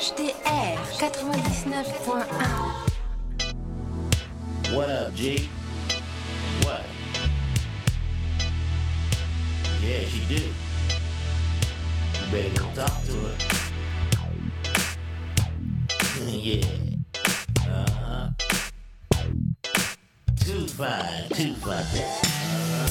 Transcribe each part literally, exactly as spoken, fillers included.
H T R quatre-vingt-dix-neuf point un. What up, G? What? Yeah, she do. You better go talk to her. Yeah. Uh-huh. Too fine, too fine. Uh-huh.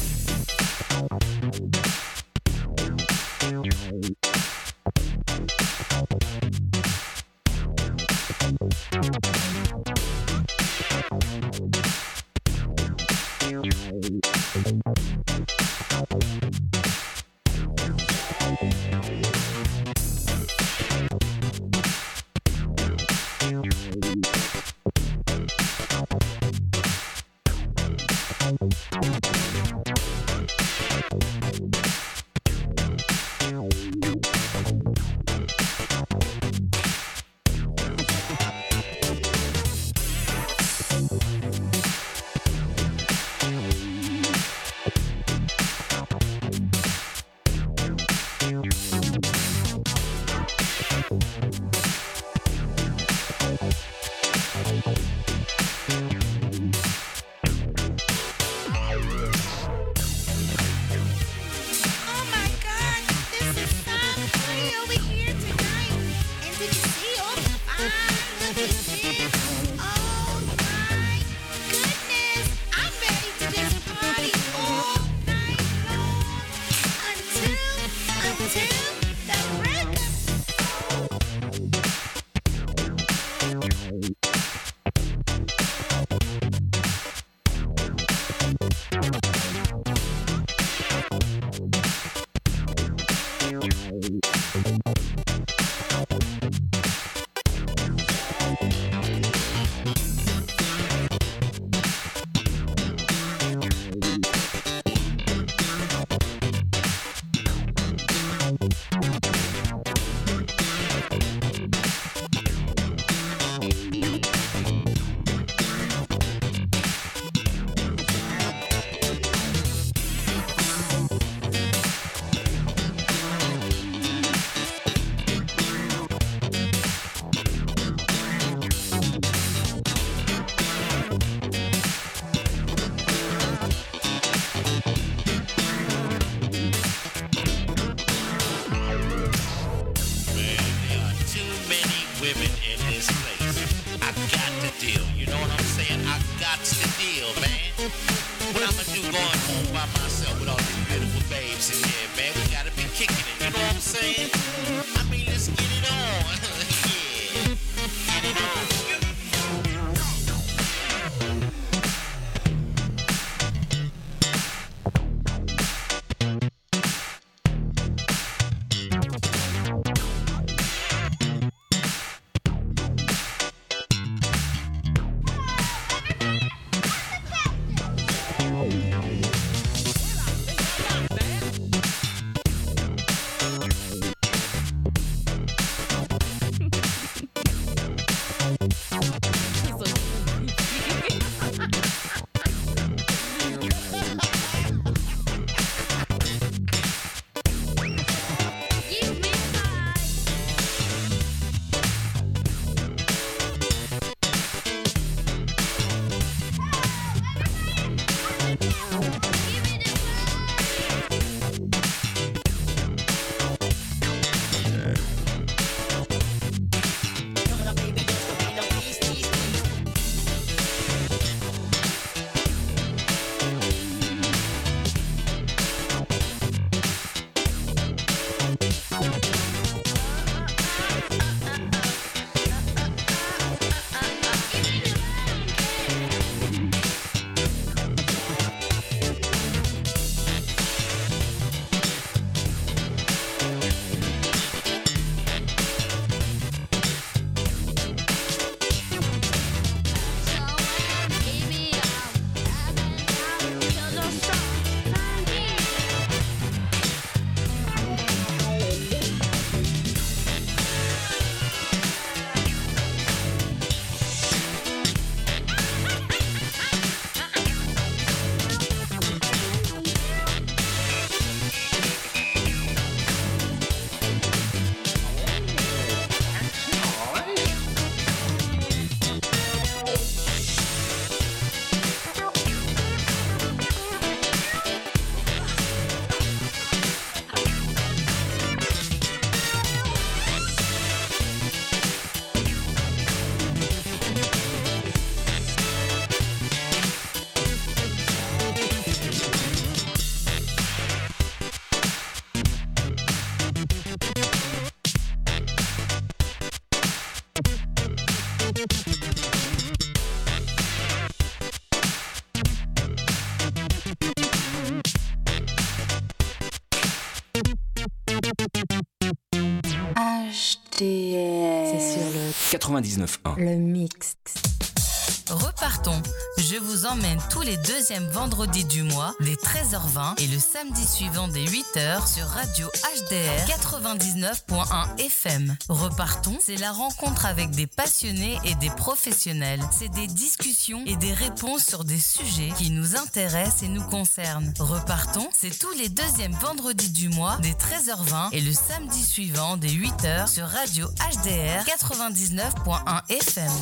D R. C'est sur le quatre-vingt-dix-neuf point un. Le mix. Repartons. Je vous emmène tous les deuxièmes vendredis du mois dès treize heures vingt et le samedi suivant dès huit heures sur Radio H D R quatre-vingt-dix-neuf point un F M. Repartons, c'est la rencontre avec des passionnés et des professionnels. C'est des discussions et des réponses sur des sujets qui nous intéressent et nous concernent. Repartons, c'est tous les deuxièmes vendredis du mois dès treize heures vingt et le samedi suivant dès huit heures sur Radio H D R quatre-vingt-dix-neuf point un F M.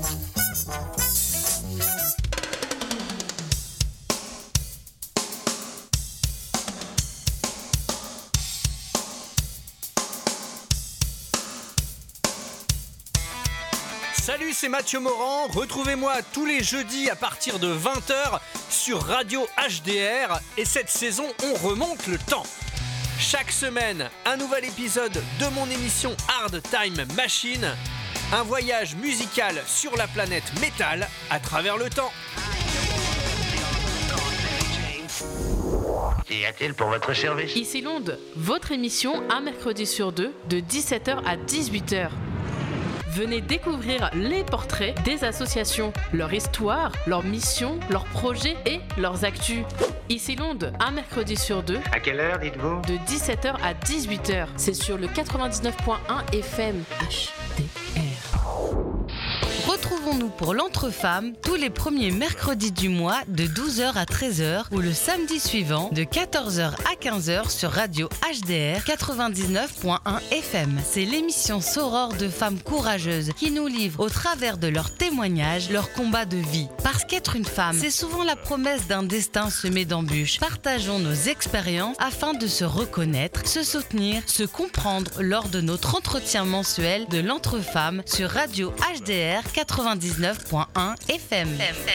Salut, c'est Mathieu Morand. Retrouvez-moi tous les jeudis à partir de vingt heures sur Radio H D R. Et cette saison, on remonte le temps. Chaque semaine, un nouvel épisode de mon émission Hard Time Machine. Un voyage musical sur la planète métal à travers le temps. Qu'y a-t-il pour votre service ? Ici Londres, votre émission un mercredi sur deux de dix-sept heures à dix-huit heures. Venez découvrir les portraits des associations, leur histoire, leurs missions, leurs projets et leurs actus. Ici Londres, un mercredi sur deux. À quelle heure, dites-vous ? De dix-sept heures à dix-huit heures. C'est sur le quatre-vingt-dix-neuf point un F M H D R. Retrouvons-nous pour l'Entre-Femmes tous les premiers mercredis du mois de douze heures à treize heures ou le samedi suivant de quatorze heures à quinze heures sur Radio H D R quatre-vingt-dix-neuf point un F M. C'est l'émission sorore de femmes courageuses qui nous livrent au travers de leurs témoignages leur combat de vie. Parce qu'être une femme, c'est souvent la promesse d'un destin semé d'embûches. Partageons nos expériences afin de se reconnaître, se soutenir, se comprendre lors de notre entretien mensuel de l'Entre-Femmes sur Radio H D R quatre-vingt-dix-neuf point un F M.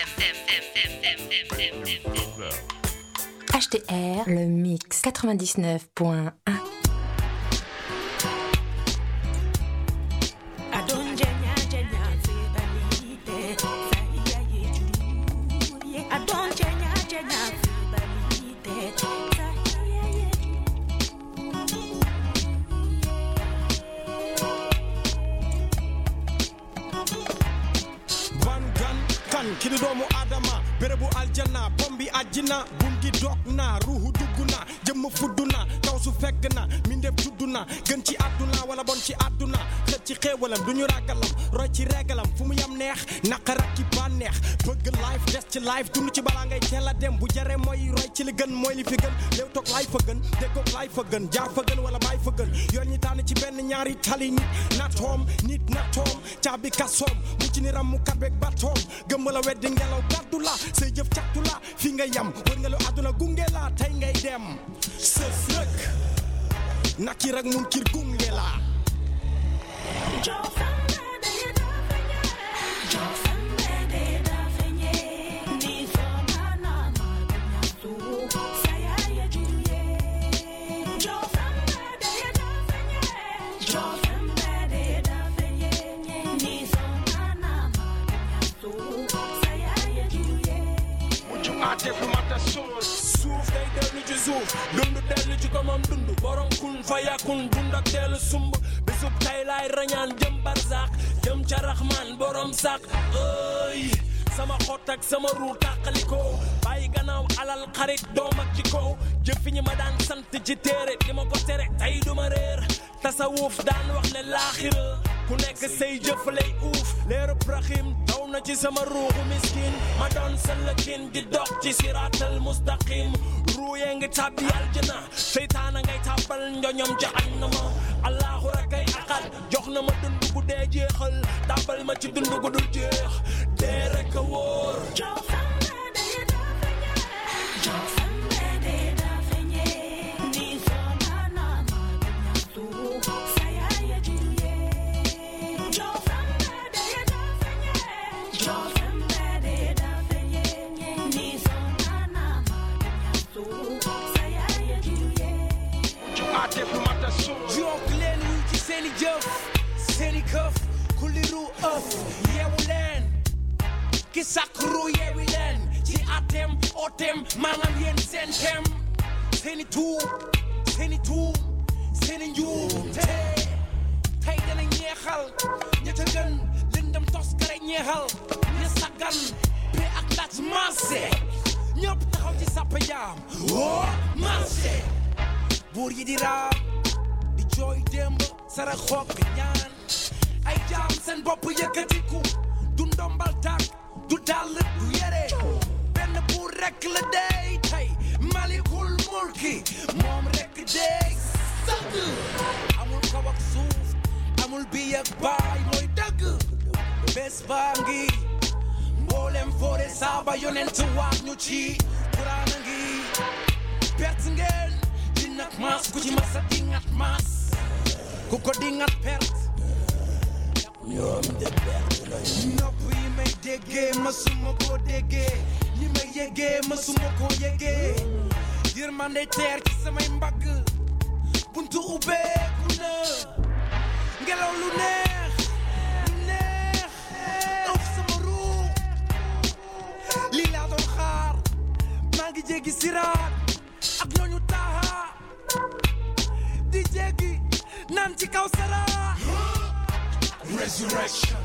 H D R, le mix quatre-vingt-dix-neuf point un. kini doomu adama berebu aljanna bombi ajjina bungi dogna ruhu dugguna jëmm fudduna taw su fekk na mindef tudduna gën ci àdduna wala bon ci àdduna xët ci xéewalam duñu ragalam roy ci regalam fu mu yam neex naqar ak ki bànneex bëgg life des ci life dund ci balaa ngay teel a dem bu jare mooy roy ci li gën mooy li fi gën léew toog life fa gën déggoog life fa gën jaar fa gën wala bàyyi fa gën yoon ñi tànn ci benn ñaari tali nit natoom nit natoom caabi kasoom mu ci ni ram mu kabeeg batoom gëmm la weddi ngelaw gàddu la say jëf càttu la fi nga yam wër nga lu àdduna gunge la tey ngay dem sës rëkk nakir ak munkir gunge la suuf day dellu ci suuf dund dellu ci ko moom dund borom kun fayakun dund ak dellu sumb bisub tay laay rañaan jëm barzak jëm ca raxmaan borom sak ëy sama xot ak sama ruu tàqaliko bàyyi gannaaw alal xarit doom ak ci kaw jëfi ñi ma daan sant ci téere di ma ko tere tey duma réer tasawuf daan wax ne laaxira ku nekk say jëf lay uuf leeru rahim daw na ci sama ruuxu miskin ma doon sëllëkin di dox ci siraatal mustaqim ruuye ngi tàbbi aljana seytaana ngay tàbbal njoñom jahannama allahu rakay akal jox na ma dund gu dee jeexal tàbbal ma ci dund gu dul jeex dee rek a wóor Jok leen wu ci seeni jëf seeni këf ku liru ëf yeewu leen ki sakru yeewi leen ci atem otem maanaam yéen seen tem seeni tuub seeni tuub seeni njuum tey tey danañ jeexal ña ca gën lëndëm tos kare ñeexal ña saggan pe ak laaj marché ñëpp taxaw ci sàpp yaam oh marché buur yi di raam di jooy démb sara xoog ñaan ay jaam seen bopp yëkkatiku du ndombal tànk du dàll du yére benn buur rekk la dey tey malikul mulki moom rekk dey sëgg amul kaw ak suuf amul bi ak baay mooy dëgg bés baa ngi mboolem foore saaba yonent waat ñu ci Quraan a ngi perte ngeen di nag maas ku ci masa dingat maas ku ko dingat perte ñoom de perte la nopp yi may déggee masuma ko déggee li may yëgee masuma ko yëgee yërmande teer ci samay mbagg buntu ubbeeku na ngelaw lu neex lu neex ëf sama ruux lii laa doon xaar maa ngi jéggi siraat ak ñooñu taaha di jéggi naan ci kaw sara resurrection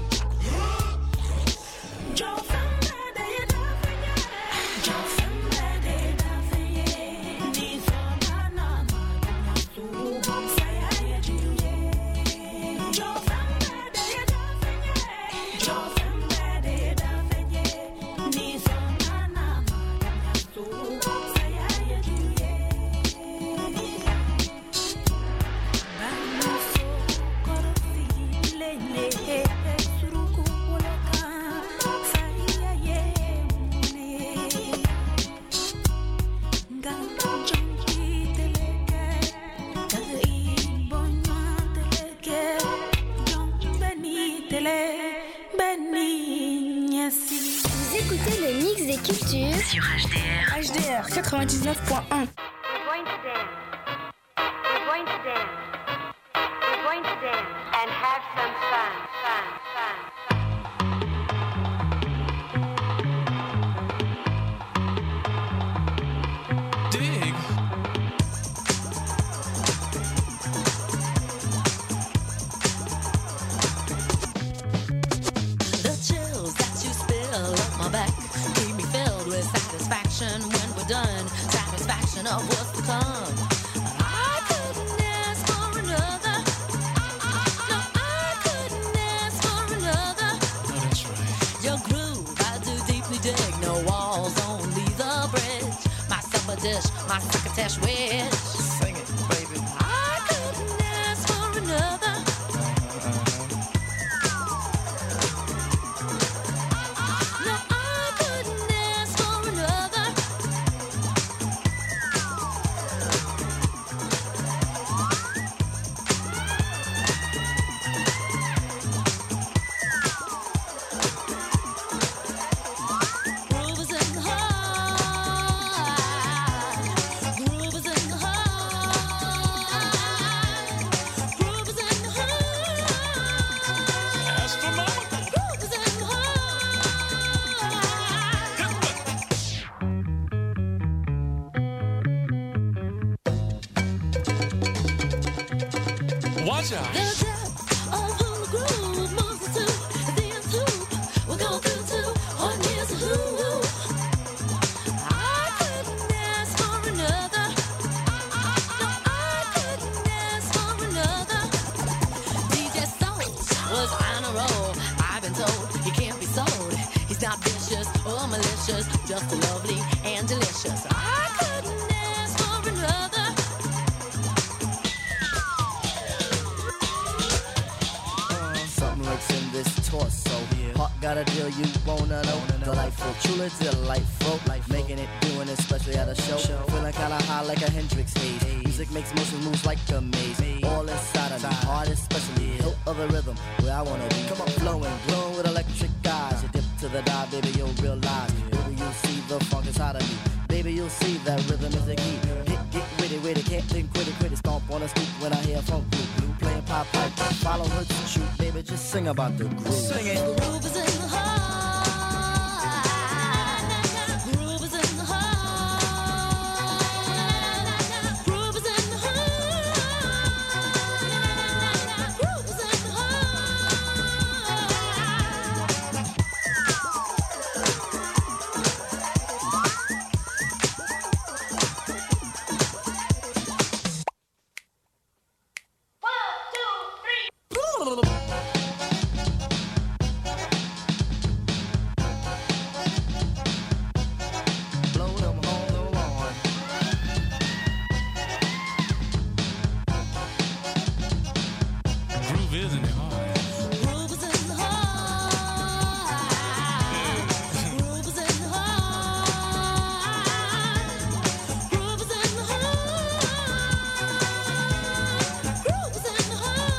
Vous écoutez le mix des cultures sur H D R. H D R quatre-vingt-dix-neuf point un. We're going to dance. We're going to dance. We're going to dance and have some fun, fun, fun, fun. Dig. The chills that you spill up my back keep me filled with satisfaction when we're done. Satisfaction of what's to come. I couldn't ask for another. No, I couldn't ask for another. Oh, that's right. Your groove, I do deeply dig. No walls, only the bridge. My supper dish, my crocketesh wish. Sing it, baby. I couldn't ask for another. No, I couldn't ask for another. Groove is in the heart. Groove is in the heart. Groove is in the heart. Astronomical. Groove is in the heart. Watch out. The depth of who the groove moves us to, the nth hoop we'll go through to, or near to who. I couldn't ask for another. No, I couldn't ask for another. D J Soul was on a roll. I've been told he can't be sold. He's not vicious or malicious, just lovely and delicious. I couldn't ask for another. Something lurks in this torso. Heart got a deal you wanna know. Delightful, truly delightful. Making it, doing it, especially at a show. Feeling kinda high like a Hendrix haze. Music makes motion moves like a maze. All inside of me, heart especially. Hilt of the rhythm, where I wanna be. Come on, flowing, glowing with electric eyes. You dip to the dive, baby, you'll realize. Baby, you'll see the funk inside of me. Baby, you'll see that rhythm is the key. Get, get witty, witty, can't think, quitty, quitty. Stomp on a stoop when I hear funk blue. Blue playing pop pipe, follow her to shoot. Baby, just sing about the groove. Sing it. The groove is in the heart. Groove is in the heart. Groove is in the heart. Groove is in the heart. Blow them on the lawn. Groove is in the heart. Groove is in the heart. Groove is in the heart. Groove is in the heart. Groove is in the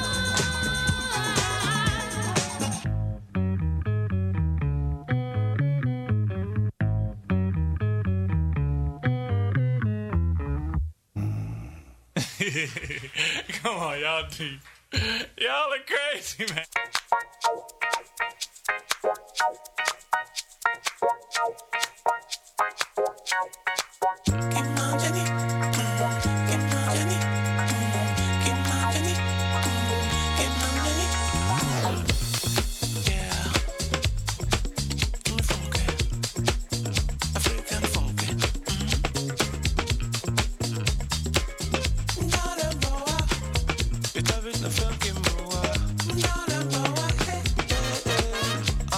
Come on, y'all deep. Y'all are crazy, man.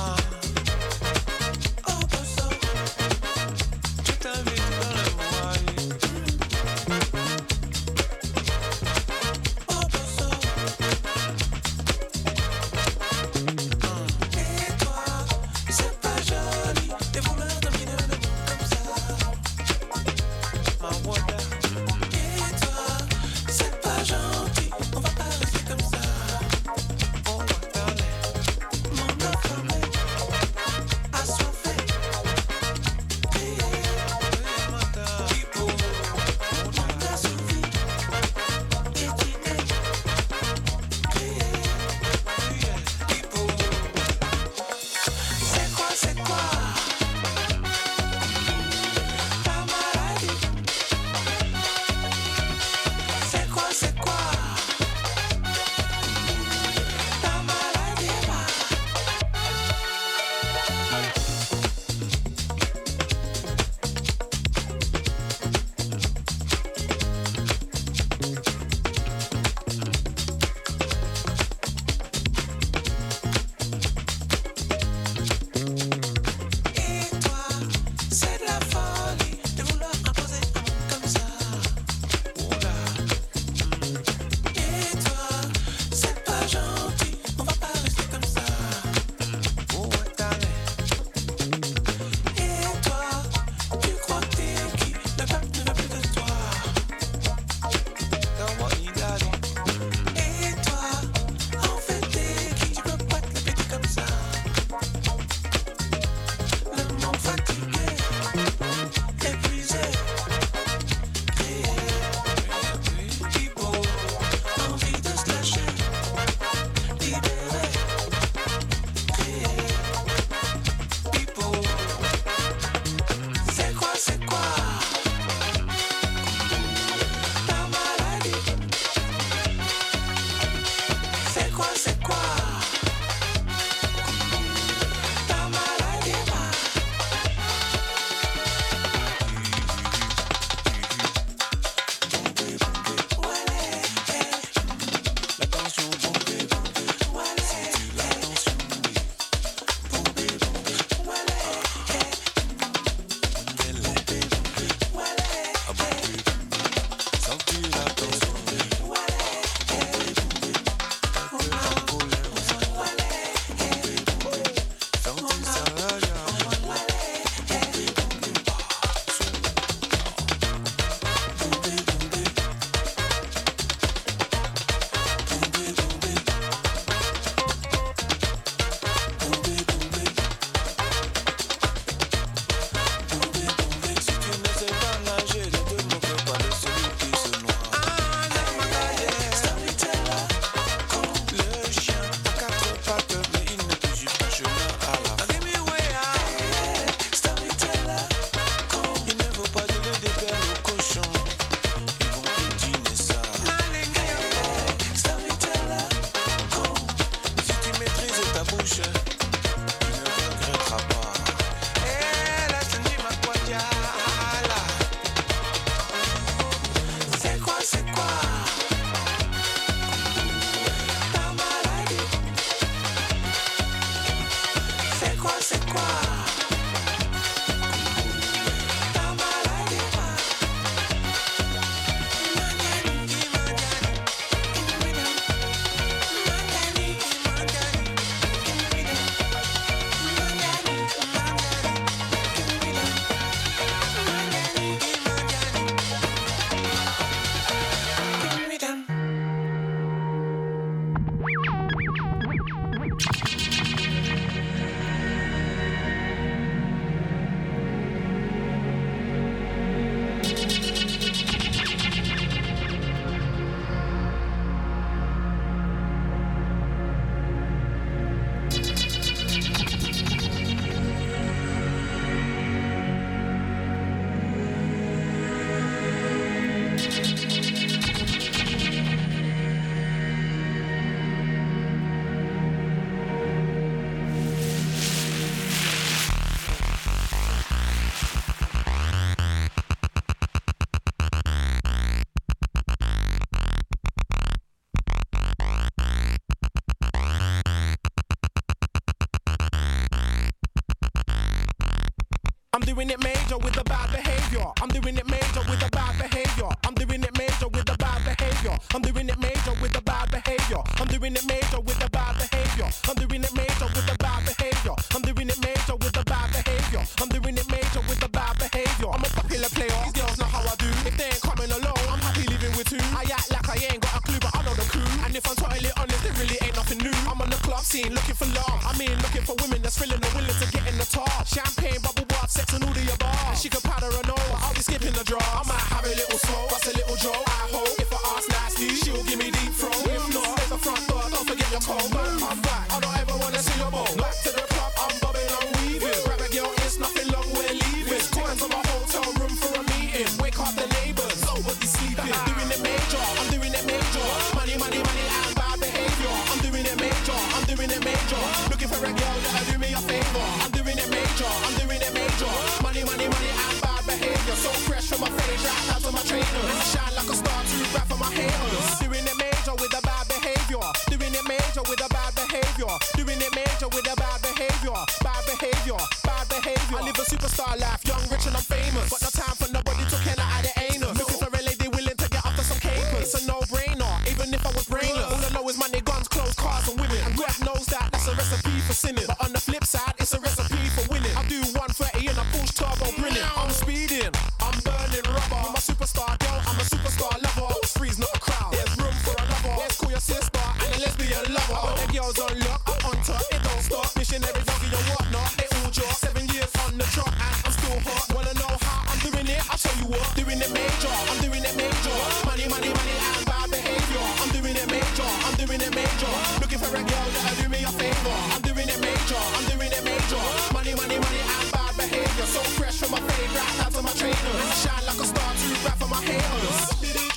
Je t'invite dans le voyage. doing it major with the bad behavior. I'm doing it major with the bad behavior. I'm doing it major with the bad behavior. I'm doing it major with the bad behavior. I'm doing it major with the bad behavior. I'm doing it major with the bad behavior. I'm doing it major with the bad behavior. I'm doing it major with the bad behavior. I'm a popular player. These girls know how I do. If they ain't coming along, I'm happy living with two. I act like I ain't got a clue, but I know the crew. And if I'm totally honest, there really ain't nothing new. I'm on the club scene looking for love. I mean, looking for women that's thrilling and willing to get in the tar. Champagne, bubble bath, sex and all the above. And she can powder and all. I'll be skipping the draw. I might have a little smoke, bust a little draw. I hope if I ask nicely, she'll give me deep throat. If not, there's a front door. Don't forget your code. Man, come back. I don't ever wanna see your bowl. Back to the club, I'm bobbing, I'm weaving. Grab a girl, it's nothing long, we're leaving. Time to my hotel room for a meeting. Wake up the neighbors, nobody's sleeping. Doing it major, I'm doing it major. Money, money, money, and bad behavior. I'm doing it major, I'm doing it major. Looking for a girl that'll do me a favor. I'm doing it major, I'm doing it major. Money, money, money, and bad behavior. So fresh from my face, right out to my trainers. Shine like a star, too bright for my haters. Doing it major with a bad behavior. Doing it major with a bad behavior. Doing it major with a bad behavior. Bad behavior, bad behavior. I live a superstar life, young, rich, and I'm famous. But no time for nobody to care out the anus. Looking for a lady willing to get after some capers. It's a no-brainer, even if I was brainless. All I know is money, guns, clothes, cars, and women. And God knows that that's a recipe for sinning. But on the flip side, it's a recipe for winning. I do one thirty and a Porsche turbo grinning. I'm speeding, I'm burning rubber. I'm a superstar girl, I'm a superstar lover. Those three's not a crowd, there's room for another. Let's call your sister and a lesbian lover. But the girls on lock, I'm on top, it don't stop. Missionary doggy and whatnot, they all drop. Seven years on the trot and I'm still hot. Wanna know how I'm doing it? I'll show you what. Doing it major, I'm doing it major. Money, money, money, and bad behavior. I'm doing it major, I'm doing it major. Looking for a girl that'll do me a favor. I'm doing it major, I'm doing it major. Money, money, money, and bad behavior. So fresh from my fade, right out to my trainers. Shine like a star, too bright for my haters.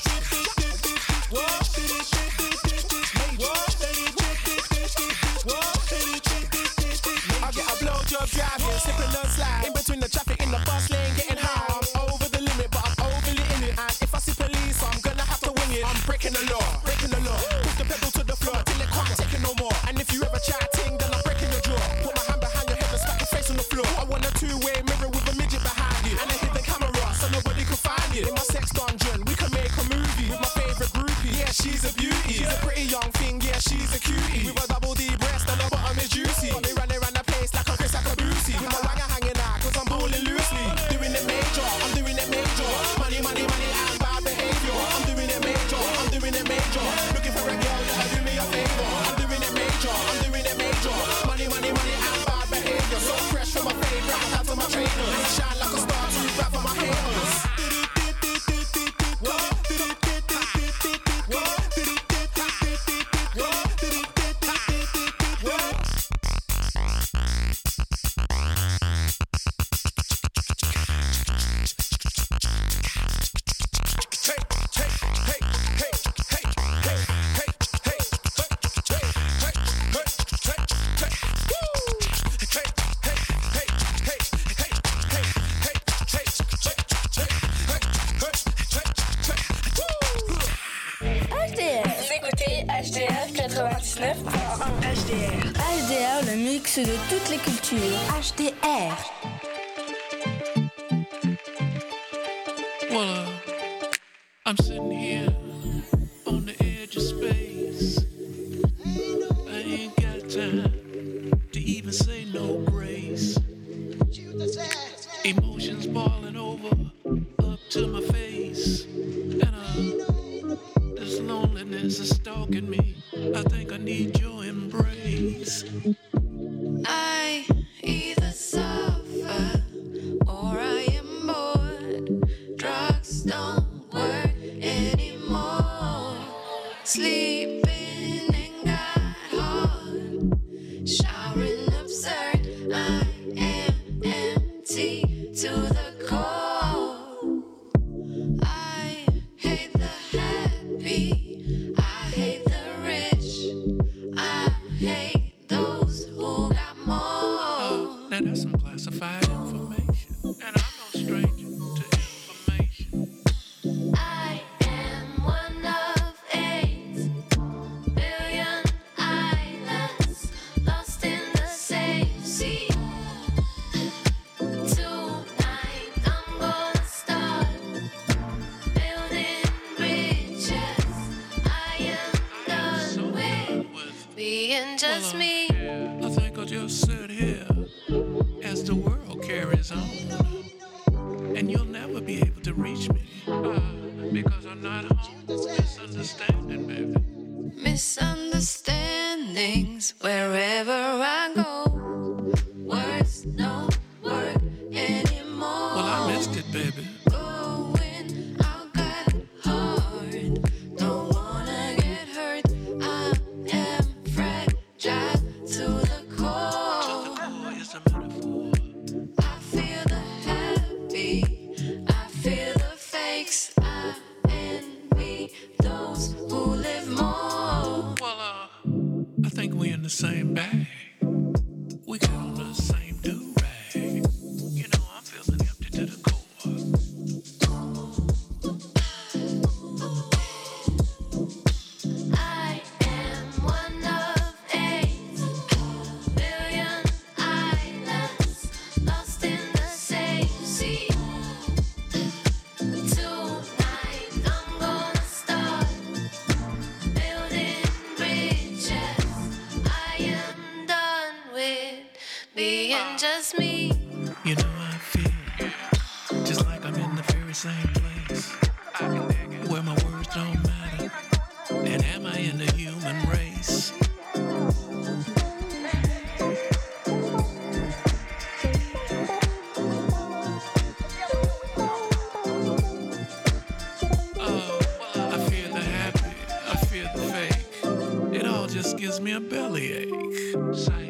I get a blowjob driving, slipping and slide in between the traffic in the bus lane, getting high. I'm over the limit, but I'm overly in it. And if I see police, I'm gonna have to wing it. I'm breaking the law, breaking the law. Push the pedal to the floor till it can't take it no more. And if you ever try a ting, then I'm breaking your jaw. Put my hand behind your head and smack your face on the floor. I want a two-way mirror with a midget behind it, and a hidden camera so nobody can find it. In my sex dungeon, we can make a movie with my favorite groupie. Yeah, she's a beauty. She's a pretty young thing. Yeah, she's a cutie with a double D breast and her bottom is juicy. Got me running around the place like a Chris Akabusi with my wagger hanging out 'cause I'm balling loosely. Doing it major, I'm doing it major. Money, money, money, and bad behavior. I'm doing it major, I'm doing it major. Looking for a girl that'll do me a favor. I'm doing it major, I'm doing it major. Money, money, money, and bad behavior. So fresh from my fade, right out to my trainers. Shine like a star, too bright for my haters. H D R quatre-vingt-dix-neuf point un. H D R. H D R, le mix de toutes les cultures. H D R. Well, uh, I'm sitting here on the edge of space. I ain't got time to even say no grace. Emotions boiling over up to my face. And uh, this loneliness is stalking me. I think I need your embrace. I either suffer or I am bored. Drugs don't work anymore. Sleeping and got hard. Showering absurd. I am empty to the core. I hate the happy. I hate the rich. I hate those who got more. Oh, now that's some classified information, and I'm no stranger to information. I am one of eight being just Well, uh, me. I think I'll just sit here as the world carries on. And you'll never be able to reach me uh, because I'm not home. Misunderstanding, baby. Misunderstandings wherever I go. Words don't work anymore. Well, I missed it, baby. Going out got hard. Don't wanna get hurt. I am fragile to the core. To the core is a metaphor. I feel the happy. I feel the fakes. I envy those who live more. Well, uh, I think we in the same bag. We got on the same do-rag. You know, I'm feeling empty to the core. I am one of eight billion islands lost in the same sea. Tonight I'm gonna start building bridges. I am done with being just me. You know how I feel, just like I'm in the very same place, where my words don't matter. And am I in the human race? Oh, I feel the happy, I feel the fake. It all just gives me a bellyache. Say